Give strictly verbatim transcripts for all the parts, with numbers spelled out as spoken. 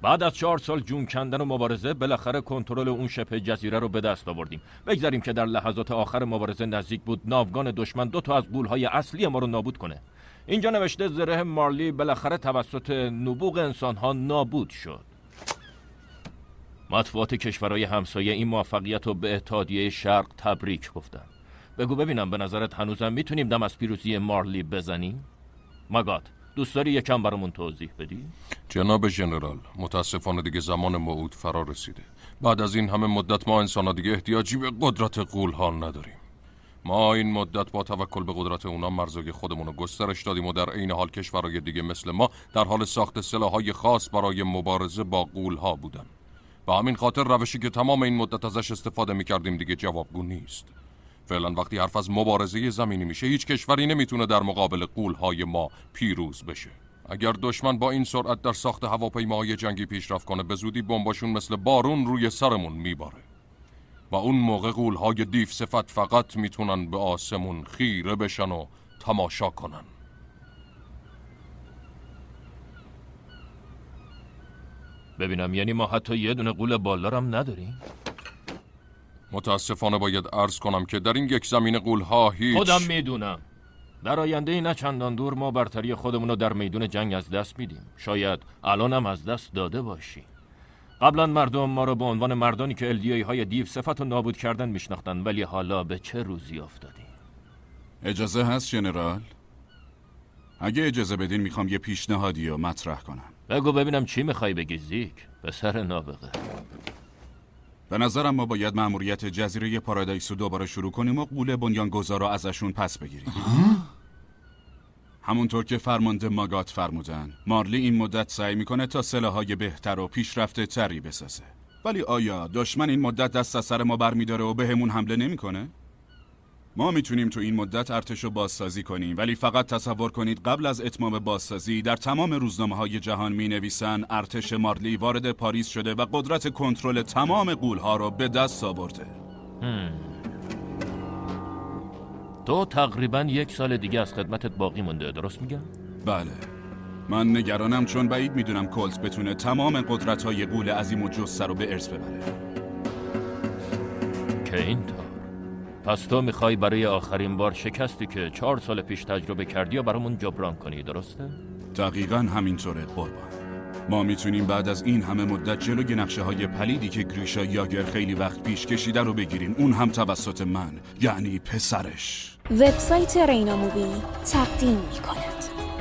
بعد از چهار سال جون کندن و مبارزه بالاخره کنترل اون شبه جزیره رو به دست آوردیم. بگذاریم که در لحظات آخر مبارزه نزدیک بود ناوگان دشمن دو تا از غول‌های اصلی ما رو نابود کنه. اینجا نوشته زره مارلی بالاخره توسط نبوغ انسان‌ها نابود شد. مطبوعات کشورهای همسایه این موفقیت رو به اتحادیه شرق تبریک گفتن. بگو ببینم به نظرت هنوزم میتونیم دم از پیروزی مارلی بزنیم؟ ماگات، دوست داری یکم برامون توضیح بدی؟ جناب ژنرال، متاسفانه دیگه زمان موعود فرا رسیده. بعد از این همه مدت ما انسان‌ها دیگه احتیاجی به قدرت غول‌ها نداریم. ما این مدت با توکل به قدرت اونا مرزهای خودمون رو گسترش دادیم و در عین حال کشورهای دیگه مثل ما در حال ساخت سلاح‌های خاص برای مبارزه با غول‌ها بودن. به همین خاطر روشی که تمام این مدت ازش استفاده می‌کردیم دیگه جوابگو نیست. فعلا وقتی حرف از مبارزه زمینی میشه هیچ کشوری نمیتونه در مقابل غول‌های ما پیروز بشه. اگر دشمن با این سرعت در ساخت هواپیماهای جنگی پیشرفت کنه به زودی بمباشون مثل بارون روی سرمون میباره و اون موقع غول‌های دیو صفت فقط میتونن به آسمون خیره بشن و تماشا کنن. ببینم یعنی ما حتی یه دونه غول بالدار هم نداریم؟ متاسفانه باید عرض کنم که در این یک زمین غول‌ها هیچ خودم میدونم. در آینده نه چندان دور ما برتری خودمونو در میدون جنگ از دست میدیم. شاید الان هم از دست داده باشی. قبلا مردم ما رو به عنوان مردانی که الدیایی های دیو صفت و نابود کردن میشناختن، ولی حالا به چه روزی افتادیم؟ اجازه هست ژنرال؟ اگه اجازه بدین میخوام یه پیشنهادی رو مطرح کنم. بگو ببینم چی میخوای بگی زیک پسر نابغه. به نظرم ما باید مأموریت جزیره پارادایس رو دوباره شروع کنیم و غول بنیانگذار رو ازشون پس بگیریم. همونطور که فرمانده ماگات فرمودن، مارلی این مدت سعی میکنه تا سلاح‌های بهتر و پیشرفته تری بسازه. ولی آیا دشمن این مدت دست از سر ما برمیداره و بهمون حمله نمیکنه؟ ما میتونیم تو این مدت ارتش رو بازسازی کنیم، ولی فقط تصور کنید قبل از اتمام بازسازی در تمام روزنامه‌های جهان مینویسن ارتش مارلی وارد پاریس شده و قدرت کنترل تمام غول‌ها رو به دست آورده. تو تقریباً یک سال دیگه از خدمتت باقی مونده، درست میگم؟ بله. من نگرانم چون بعید میدونم کلت بتونه تمام قدرت‌های غول عظیم و جثه رو به ارث ببره. که اینطور. پس تو میخوای برای آخرین بار شکستی که چهار سال پیش تجربه کردی و برامون جبران کنی، درسته؟ دقیقاً همینطوره قربان. ما میتونیم بعد از این همه مدت جلوی نقشه های پلیدی که گریشا یاگر خیلی وقت پیش کشیده رو بگیریم، اون هم توسط من، یعنی پسرش. وبسایت رینا مووی تقدیم میکند.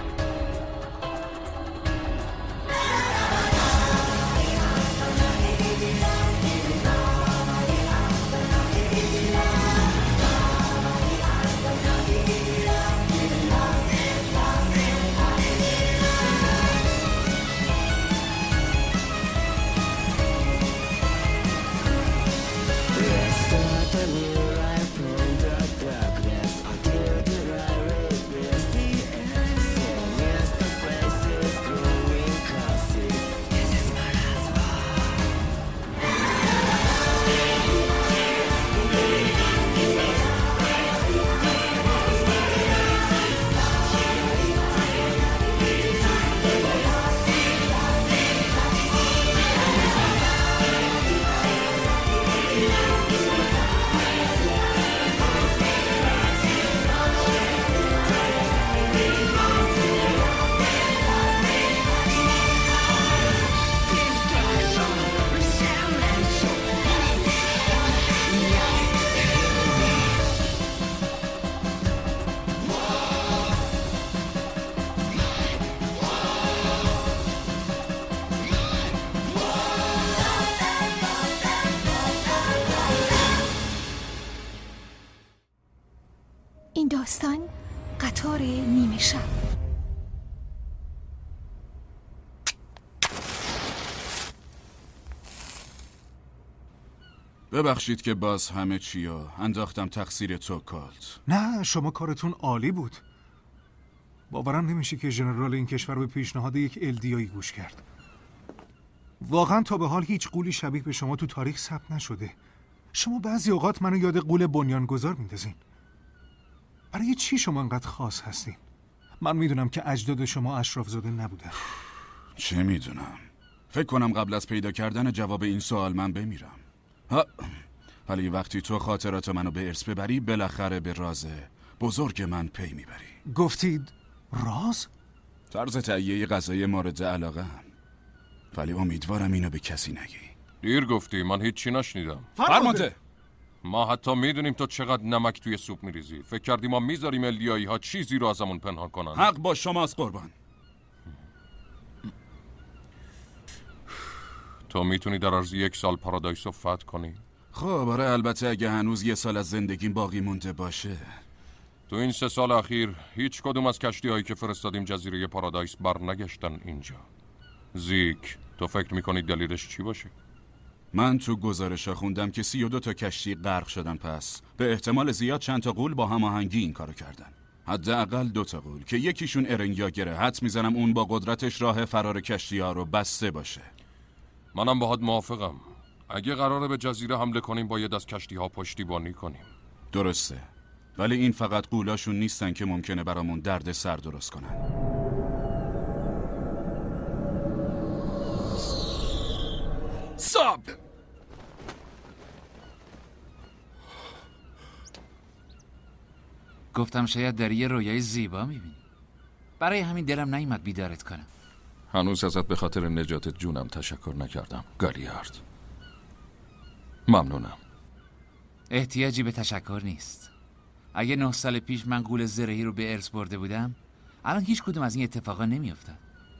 این داستان قطار نیمه شب. ببخشید که باز همه چیو انداختم تقصیر تو کالت. نه، شما کارتون عالی بود. باورم نمیشه که ژنرال این کشور به پیشنهاد یک الدیایی گوش کرد. واقعا تا به حال هیچ غولی شبیه به شما تو تاریخ ثبت نشده. شما بعضی اوقات منو یاد غول بنیانگذار میندازین. برای چی شما انقدر خاص هستین؟ من میدونم که اجداد شما اشرافزاده نبودن. چه میدونم؟ فکر کنم قبل از پیدا کردن جواب این سوال من بمیرم. ها، ولی وقتی تو خاطرات منو به ارث ببری بالاخره به راز بزرگ من پی میبری. گفتید راز؟ طرز تهیه غذای مورد علاقه هم. ولی امیدوارم اینو به کسی نگی. دیر گفتی، من هیچی نشنیدم. فرمانده. ما حتی میدونیم تو چقدر نمک توی سوپ میریزی. فکر کردی ما میذاریم الدیایی ها چیزی رو ازمون پنهان کنن؟ حق با شماست قربان. تو میتونی در عرض یک سال پارادایس رو فتح کنی؟ خب آره، البته اگه هنوز یه سال از زندگیم باقی مونده باشه. تو این سه سال اخیر هیچ کدوم از کشتی هایی که فرستادیم جزیره پارادایس برنگشتن اینجا. زیک، تو فکر میکنی دلیلش چی باشه؟ من تو گزارشا خوندم که سی و دو تا کشتی غرق شدن، پس به احتمال زیاد چند تا غول با هماهنگی این کارو کردن. حداقل دو تا غول که یکیشون ارنگیاگره. حدس میزنم اون با قدرتش راه فرار کشتی ها رو بسته باشه. منم باهات موافقم. اگه قراره به جزیره حمله کنیم باید از کشتی ها پشتیبانی کنیم. درسته، ولی این فقط غولاشون نیستن که ممکنه برامون درد سر درست کنن. ساب! گفتم شاید در یه رویای زیبا میبینی. برای همین دلم نیامد بیدارت کنم. هنوز ازت به خاطر نجات جونم تشکر نکردم گالیارد. ممنونم. احتیاجی به تشکر نیست. اگه نه سال پیش من غول زرهی رو به ارث برده بودم الان هیچ کدوم از این اتفاقا نمیافتاد.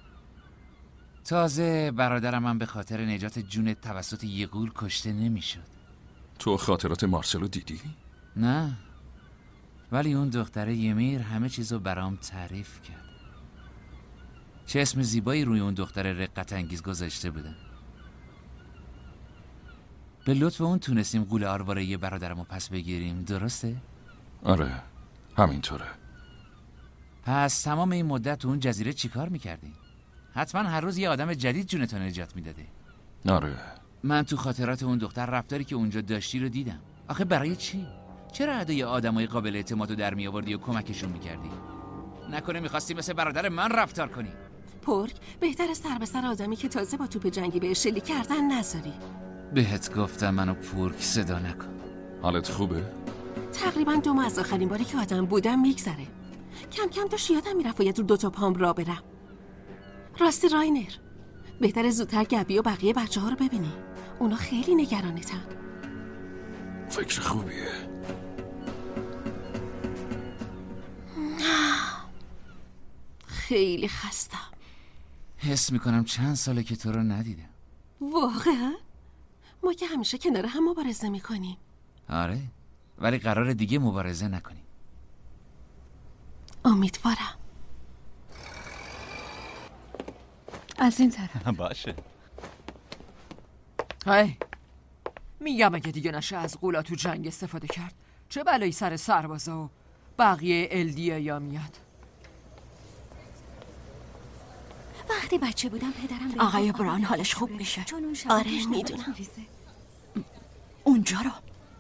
تازه برادرم هم به خاطر نجات جون توسط یه غول کشته نمیشد. تو خاطرات مارسلو دیدی؟ نه، ولی اون دختره یمیر همه چیزو برام تعریف کرد. چه اسم زیبایی روی اون دختره رقت انگیز گذاشته بودن. به لطف اون تونستیم غول آرواره برادرمو پس بگیریم، درسته؟ آره، همینطوره. پس تمام این مدت تو اون جزیره چیکار میکردی؟ حتما هر روز یه آدم جدید جونتو نجات میداده. آره. من تو خاطرات اون دختر رفتاری که اونجا داشتی رو دیدم. آخه برای چی؟ چرا ادای آدمای قابل اعتمادو در می آوردی و کمکشون میکردی؟ نکنه میخواستی مثل برادر من رفتار کنی؟ پورک، بهتر سر به سر آدمی که تازه با توپ جنگی به شلیک کردن نذاری. بهت گفتم منو پورک صدا نکن. حالت خوبه؟ تقریبا دو ماه از آخرین باری که آدم بودم میگذره. کم کم داشت یادم میرفت و یه دور دوتا پام را برم. راستی راینر، بهتر زودتر گبی و بقیه بچه ها رو ببینی. اونا خیلی نگرانتن. فکر خوبیه. خیلی خستم. حس میکنم چند ساله که تو رو ندیدم. واقعا؟ ما که همیشه کنار هم مبارزه میکنیم. آره، ولی قرار دیگه مبارزه نکنیم. امیدوارم. از این طرف. باشه. های میگم اگه دیگه نشه از غولا تو جنگ استفاده کرد، چه بلایی سر سربازا و بقیه الدیا میاد. وقتی بچه بودم پدرم به آقای بران حالش خوب میشه. آره میدونم. اونجا رو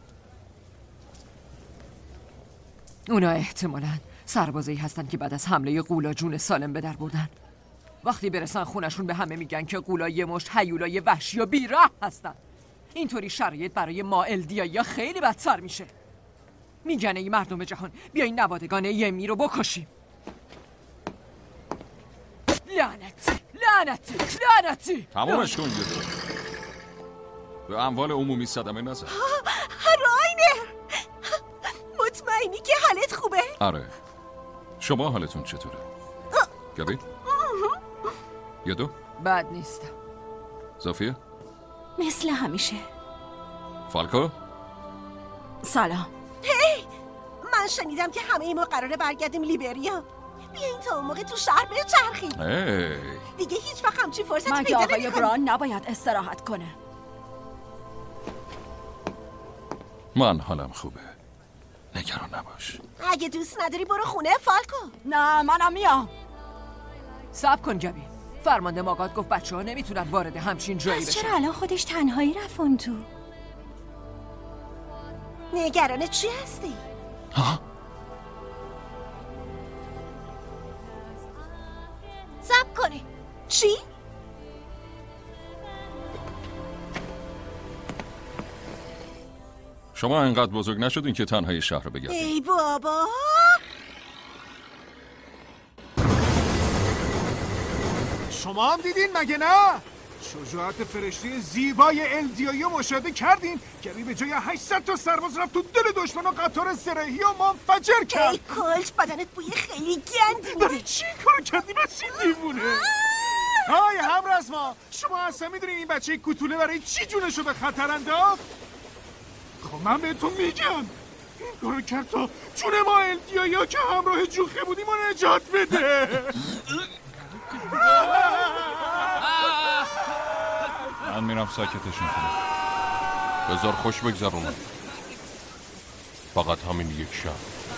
اونا احتمالاً سربازایی هستن که بعد از حمله غولا جون سالم به در بردن. وقتی برسن خونشون به همه میگن که غولا یه مشت هیولای وحشی و بیراه هستن. اینطوری شرایط برای ما الدیایی خیلی بدتر میشه. میگن ای مردم جهان بیاین نوادگان یمی رو بکشیم. لعنتی لعنتی لعنتی تمامش کن دیگه. به اموال عمومی صدمه نزن. راینر، مطمئنی که حالت خوبه؟ آره. شما حالتون چطوره؟ گبی؟ یه دو؟ بد نیستم. زوفیه؟ مثل همیشه. فالکو؟ سلام. هی، من شنیدم که همه ما قراره برگردیم لیبریا. بیاین تا اون موقع تو شهر بچرخیم. هی دیگه هیچ وقت همچین فرصت مگه پیدا آقای نمی‌کنیم. بران نباید استراحت کنه؟ من حالم خوبه. نگران نباش. اگه دوست نداری برو خونه فالکو. نه منم میام. صبر کن گبی. فرمانده ماگات گفت بچه ها نمیتونن وارد همچین جایی بشن. چرا الان خودش تنهایی رفت اون تو؟ نگران چی هستی؟ ها؟ صبر کنی. چی؟ شما انقدر بزرگ نشدین که تنهای شهر رو بگردید. ای بابا، شما هم دیدین مگه نه؟ شجاعت فرشته زیبای الدیایی رو مشاهده کردین که به جای هشتصد تا سرباز رفت تو دل دشمن و قطار زرهی و منفجر کرد. ای کلش، بدنت بوی خیلی گندی میده. برای چی کار کردی بچه دیوونه؟ های همرزما، شما اصلا میدونین این بچه کوتوله برای چی جونشو به خطر انداخت؟ خب من بهتون میگم این کارو کرد تا جون ما الدیایی ها که همراه جوخه بودیم و نجات بده. من میرم ساکتشون کنم. بذار خوش بگذرونم. فقط همین یک شب.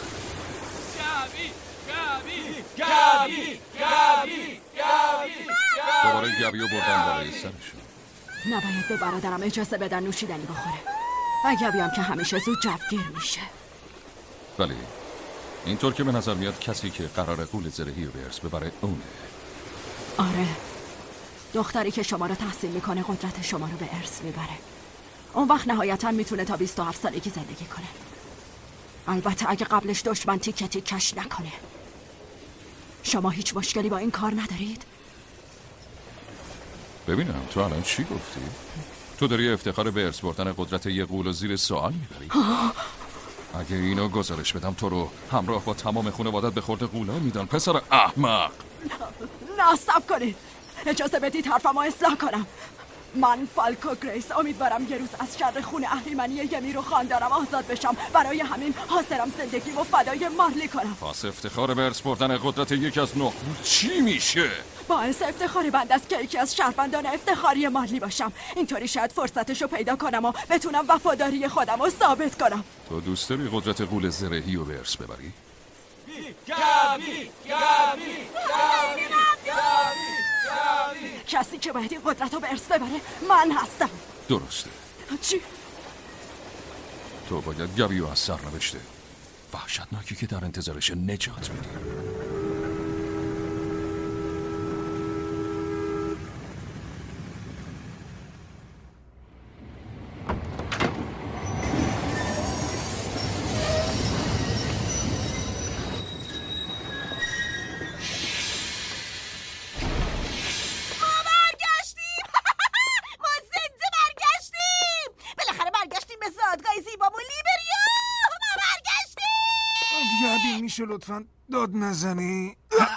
گابی گابی گابی گابی دوباره گابیو بردن بالای سرشون. نباید به برادرم اجازه بدن نوشیدنی بخوره. اگه بیام که همیشه زود جوگیر میشه. ولی اینطور که به نظر میاد کسی که قرار غول زرهی رو به ارث ببره اونه. آره، دختری که شما رو تحصیل میکنه قدرت شما رو به ارث میبره. اون وقت نهایتا میتونه تا بیست و هفت سالگی زندگی کنه. البته اگه قبلش دشمن تیکه تیکش نکنه. شما هیچ مشکلی با این کار ندارید؟ ببینم تو الان چی گفتی؟ تو داری افتخار به ارث بردن قدرت یه غول و زیر سوال میبری؟ اگه اینو گزارش بدم تو رو همراه با تمام خانوادت به خورد غولا میدن پسر احمق. نه صبر کنید، اجازه بدید حرفمو اصلاح کنم. من فالکو گریس امیدوارم یه روز از شر خون اهریمنی یمیر و خاندارم آزاد بشم. برای همین حاضرم زندگی و فدای مارلی کنم. پس افتخار به ارث بردن قدرت یکی از نه چی میشه؟ باعث افتخار بند است که یکی از شهروندان افتخاری مارلی باشم. اینطوری شاید فرصتشو پیدا کنم و بتونم وفاداری خودم رو ثابت کنم. تو دوست داری قدرت غول زرهی رو به ارث ببری؟ گابی گابی گابی گابی کسی که باید این قدرت رو به ارث ببره من هستم. درسته. چی؟ تو باید گابیو از سرنوشته وحشتناکی که در انتظارش نجات میدی. میشه لطفاً داد نزنی؟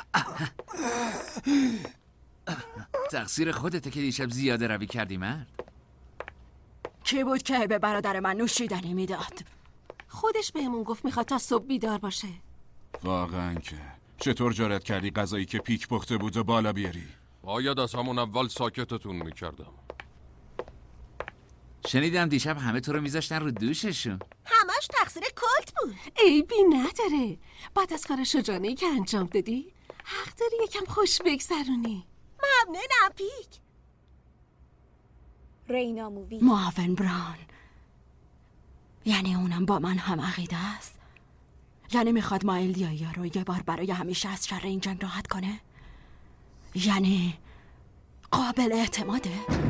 تقصیر خودته که دیشب زیاده روی کردی مرد. کی بود که به برادر من نوشیدنی میداد؟ خودش بهمون گفت میخواد تا صبح بیدار باشه. واقعا که چطور جرأت کردی غذایی که پیک پخته بود و بالا بیاری؟ باید از همون اول ساکتتون میکردم. شنیدم دیشب همه تو رو میذاشتن رو دوششون. همش تقصیر کلت بود. عیبی نداره. بعد از کار شجاعانه‌ای که انجام دادی حق داری یکم خوش بگذرونی. ممنونم پیک. رینا مووی. معاون براون، یعنی اونم با من هم عقیده است؟ یعنی میخواد ما الدیایی رو یه بار برای همیشه از شر این جنگ راحت کنه؟ یعنی قابل اعتماده؟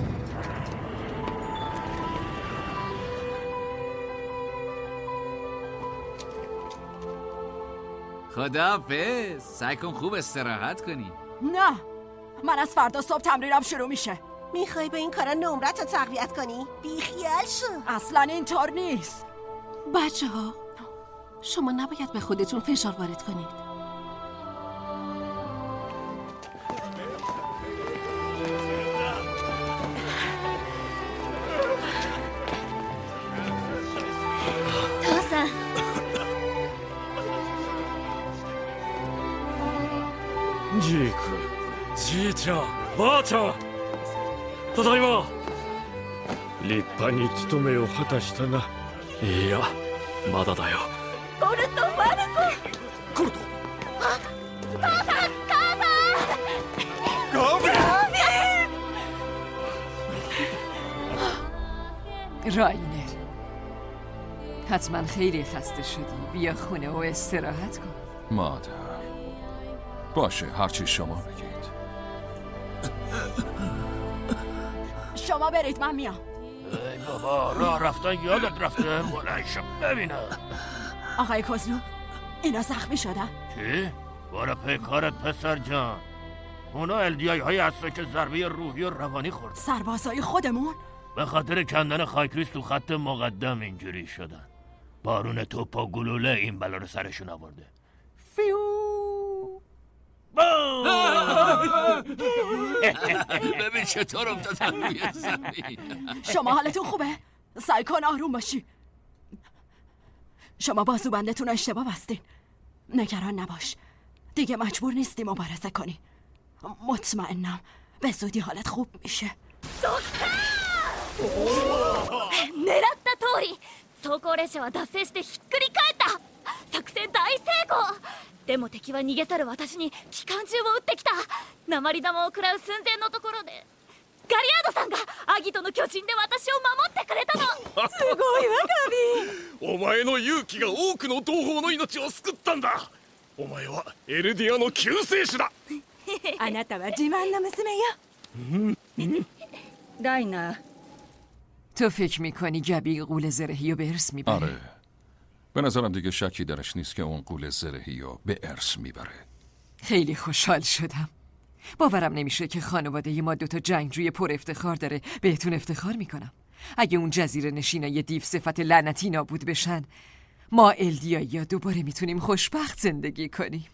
خداحافظ. سعی کن خوب استراحت کنی. نه، من از فردا صبح تمرینم شروع میشه. میخوای به این کارا نمرت رو تقویت کنی؟ بیخیال شو. اصلا اینطور نیست. بچه ها، شما نباید به خودتون فشار وارد کنید. تازه ジーク、じいちゃん、ばあちゃん、ただいま。立派に務めを果たしたな。いや、まだだよ。 コルト、マルコ。 コルト。 あ、母さん、母さん。 ガビ。 راینر، حتما خیلی خسته شدی. بیا خونه و استراحت کن. مادر باشه، هرچی شما بگید. شما برید، من میام. ای بابا راه رفتن یادت رفته؟ بلند شو ببینم. آقای کازلو اینا زخمی شدن. چی؟ بارا پیکارت پسر جان. اونا الدیای های هستن که ضربه روحی و روانی خورد. سربازای خودمون؟ به خاطر کندن خاکریز تو خط مقدم اینجوری شدن. بارون توپ و گلوله این بلا رو سرشون آورده. فیو ببین چطور افتادن روی زمین. شما حالتون خوبه؟ سعی کن آروم باشی. شما بازوبندتون رو اشتباه بستین. نگران نباش، دیگه مجبور نیستی مبارزه کنی. مطمئنم به زودی حالت خوب میشه. 狙った通り装甲列車は脱線してひっくり返った作戦大成功でも敵は逃げ去る私に機関銃を撃ってきた鉛玉を食らう寸前のところでガリアードさんがアギトの巨人で私を守ってくれたのすごいわガビお前の勇気が多くの同胞の命を救ったんだお前はエルディアの救世主だあなたは自慢の娘よライナー تو فکر میکنی گبی غول زرهی رو به ارث میبره؟ آره به نظرم دیگه شکی درش نیست که اون غول زرهی رو به ارث میبره. خیلی خوشحال شدم. باورم نمیشه که خانواده ما دوتا جنگجوی پر افتخار داره. بهتون افتخار میکنم. اگه اون جزیره نشینای دیو صفت لعنتی نابود بشن، ما الدیایی‌ها دوباره میتونیم خوشبخت زندگی کنیم.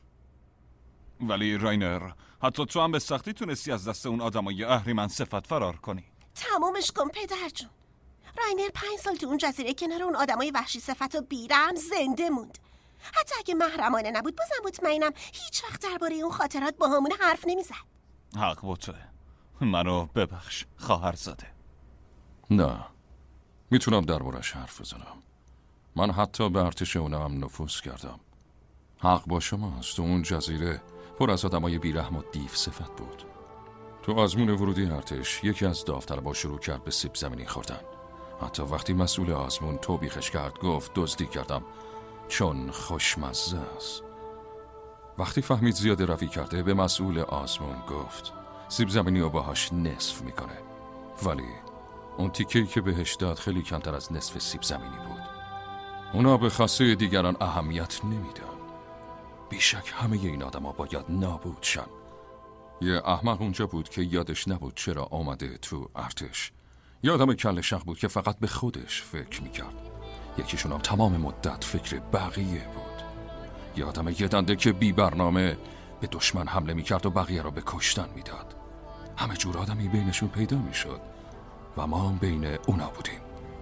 ولی راینر، حتی تو هم به سختی تونستی از دست اون آدمای اهریمن صفت فرار کنی. تمامش کن پدر جون. راینر پنج سال تو اون جزیره کنار اون آدمای وحشی صفت و بیرحم زنده موند. حتی اگه محرمانه نبود بازم مطمئنم هیچ وقت درباره اون خاطرات با همون حرف نمیزد. حق با توه. منو ببخش خواهرزاده. نه میتونم دربارش حرف بزنم. من حتی به ارتش اونا هم نفوذ کردم. حق با شماست. تو اون جزیره پر از آدمای بیرحم و دیو صفت بود. تو آزمون ورودی ارتش یکی از داوطلبا شروع کرد به سیب زمینی خوردن. حتی وقتی مسئول آزمون توبیخش کرد گفت دزدی کردم چون خوشمزه است. وقتی فهمید زیاده روی کرده به مسئول آزمون گفت سیب زمینی رو باهاش نصف میکنه، ولی اون تیکه‌ای که بهش داد خیلی کمتر از نصف سیب زمینی بود. اونا به خواسته دیگران اهمیت نمیدن. بیشک همه این آدما باید نابود شن. یه احمق اونجا بود که یادش نبود چرا آمده تو ارتش. یه آدم کله شق بود که فقط به خودش فکر میکرد. یکیشون هم تمام مدت فکر بقیه بود. یه آدم یه دنده که بی برنامه به دشمن حمله میکرد و بقیه را به کشتن میداد. همه جور آدمی بینشون پیدا میشد و ما هم بین اونا بودیم.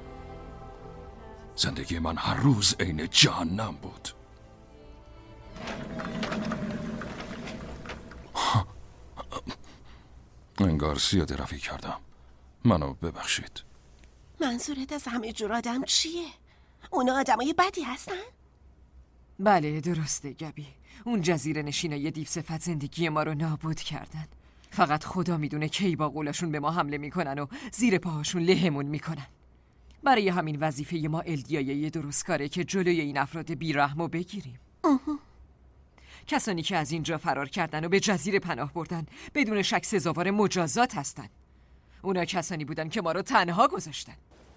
زندگی من هر روز عین جهنم بود. انگار زیاده روی کردم. منو ببخشید. منظورت از همه جور آدم چیه؟ اونا آدمای بدی هستن؟ بله درسته گبی. اون جزیره نشینای دیو صفت زندگی ما رو نابود کردن. فقط خدا میدونه کی با قولشون به ما حمله میکنن و زیر پاهاشون لهمون میکنن. برای همین وظیفه ما الدیایه درست کاره که جلوی این افراد بیرحمو بگیریم. کسانی که از اینجا فرار کردن و به جزیره پناه بردن بدون شک سزاوار مجازات هستن. اونا کسانی بودن که ما رو تنها گذاشتن.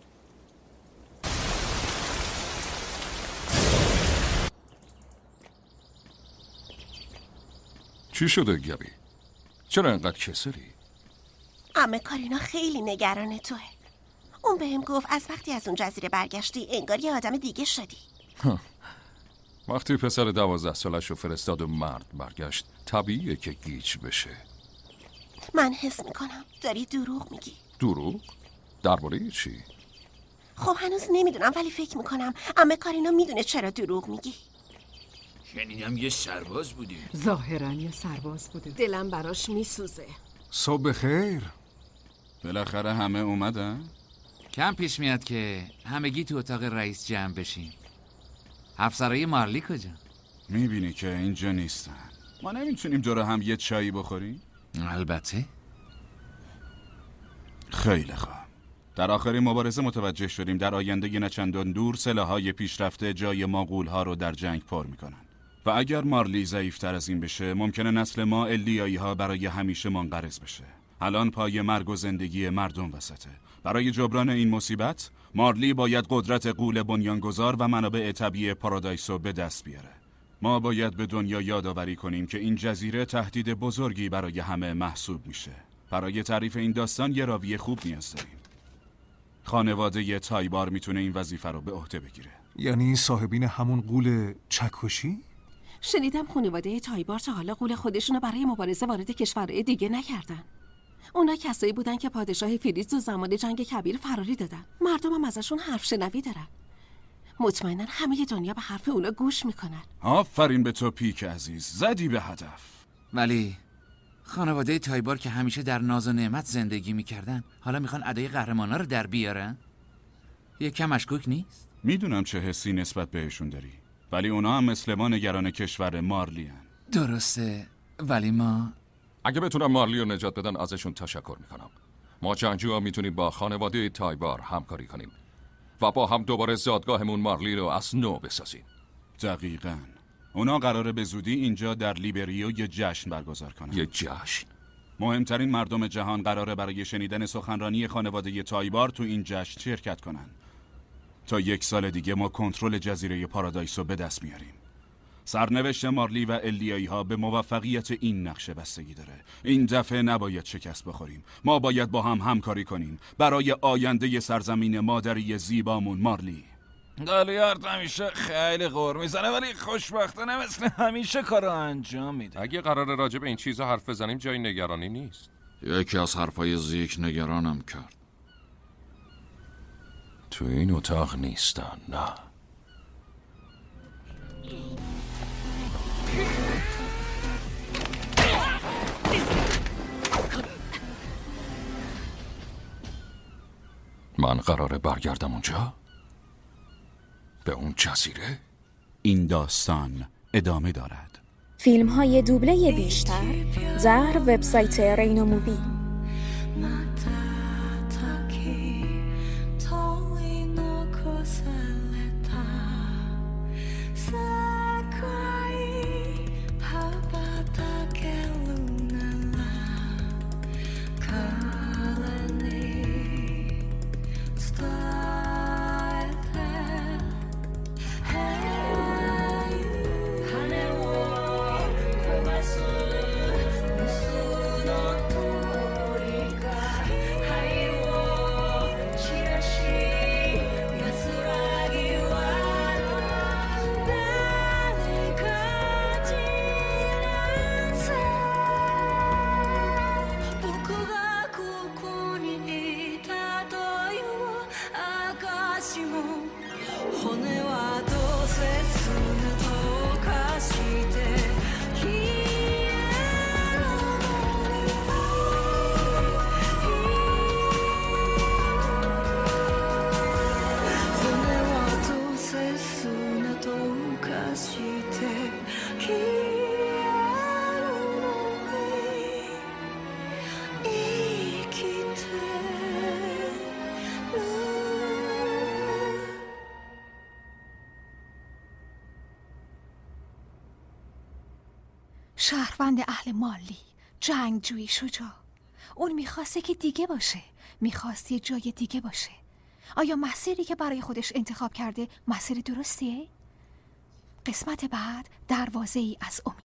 چی شده گبی؟ چرا انقدر کسلی؟ عمه کارینا خیلی نگران توه. اون بهم گفت از وقتی از اون جزیره برگشتی انگار یه آدم دیگه شدی. وقتی پسر دوازده سالش رو فرستاد و مرد برگشت طبیعیه که گیج بشه. من حس میکنم داری دروغ میگی. دروغ؟ درباره چی؟ خب هنوز نمیدونم ولی فکر میکنم عمه کارینا میدونه چرا دروغ میگی. شنیدم یه سرباز بودی. ظاهرا یه سرباز بوده. دلم براش میسوزه. صبح خیر. بالاخره همه اومدن؟ کم پیش میاد که همگی تو اتاق رئیس جمع بشیم. افسرای مارلی کجا؟ میبینی که اینجا نیستن. ما نمیتونیم دور هم یه چایی بخوریم؟ البته. خیلی خوب. در آخرین مبارزه متوجه شدیم در آینده نچندان دور سلاح‌های پیشرفته جای ما غول‌ها رو در جنگ پر میکنن. و اگر مارلی ضعیف‌تر از این بشه ممکنه نسل ما الدیایی‌ها برای همیشه منقرض بشه. الان پای مرگ و زندگی مردم وسطه. برای جبران این مصیبت مارلی باید قدرت غول بنیانگذار و منابع طبیعی پارادایسو به دست بیاره. ما باید به دنیا یادآوری کنیم که این جزیره تهدید بزرگی برای همه محسوب میشه. برای تعریف این داستان یه راوی خوب نیاز داریم. خانواده تایبار میتونه این وظیفه رو به عهده بگیره. یعنی صاحبین همون غول چکشی؟ شنیدم خانواده تایبار تا حالا غول خودشونو برای مبارزه وارد کشورهای دیگه نکردن. اونا کسایی بودن که پادشاه فریز و زمان جنگ کبیر فراری دادن. مردم هم ازشون حرف شنوی دارن. مطمئنن همه دنیا به حرف اونا گوش میکنن. آفرین به تو پیک عزیز، زدی به هدف. ولی خانواده تایبار که همیشه در ناز و نعمت زندگی میکردن حالا میخوان ادای قهرمانا رو در بیارن؟ یه کم مشکوک نیست؟ میدونم چه حسی نسبت بهشون داری، ولی اونا هم مثل ما نگران کشور مارلی هن. درسته، ولی ما اگه بتونم مارلی رو نجات بدن ازشون تشکر میکنم. ما جنگجوها میتونیم با خانواده تایبار همکاری کنیم و با هم دوباره زادگاهمون مارلی رو از نو بسازیم. دقیقاً. اونا قراره به زودی اینجا در لیبریو یه جشن برگزار کنن. یه جشن؟ مهمترین مردم جهان قراره برای شنیدن سخنرانی خانواده تایبار تو این جشن شرکت کنن. تا یک سال دیگه ما کنترل جزیره پارادایسو به دست میاریم. سرنوشت مارلی و الیایی ها به موفقیت این نقشه بستگی داره. این دفعه نباید شکست بخوریم. ما باید با هم همکاری کنیم برای آینده سرزمین مادری زیبامون مارلی. گالیارد همیشه خیلی غور میزنه ولی خوشبختانه مثل همیشه کارو انجام میده. اگه قراره راجع به این چیزا حرف بزنیم جای نگرانی نیست. یکی از حرفای زیک نگرانم کرد. تو این اتاق نیستن، نه. من قراره برگردم اونجا؟ به اون جزیره؟ این داستان ادامه دارد. فیلم های دوبله بیشتر در وبسایت رینو مووی. شهروند اهل مارلی، جنگجوی شجاع. اون میخواسته که دیگه باشه، میخواست یه جای دیگه باشه. آیا مسیری که برای خودش انتخاب کرده مسیر درستیه؟ قسمت بعد دروازه ای از امید.